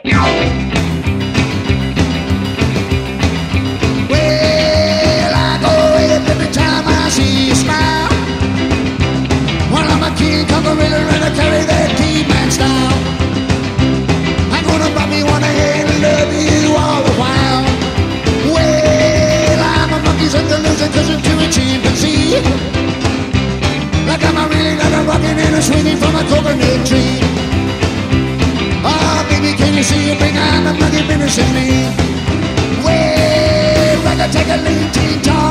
Well, I go every time I see you smile. Well, I'm a king, conqueror, and I carry that caveman style. I'm gonna rob me one hand and love you all the while. Well, I'm a monkey's illusion cousin to a chimpanzee. Like I'm a really got a rockin' and a swinging from a coconut tree. Oh, baby, can you see it? Bring on the monkey business in me. Well, I can take a lean teen talk.